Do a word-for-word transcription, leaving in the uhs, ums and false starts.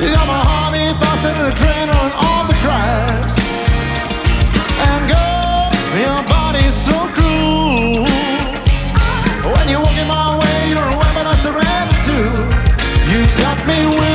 You got my heart beating faster than a train on all the tracks. And girl, your body's so cruel. When you walk in my way, you're a weapon I surrender to. You got me with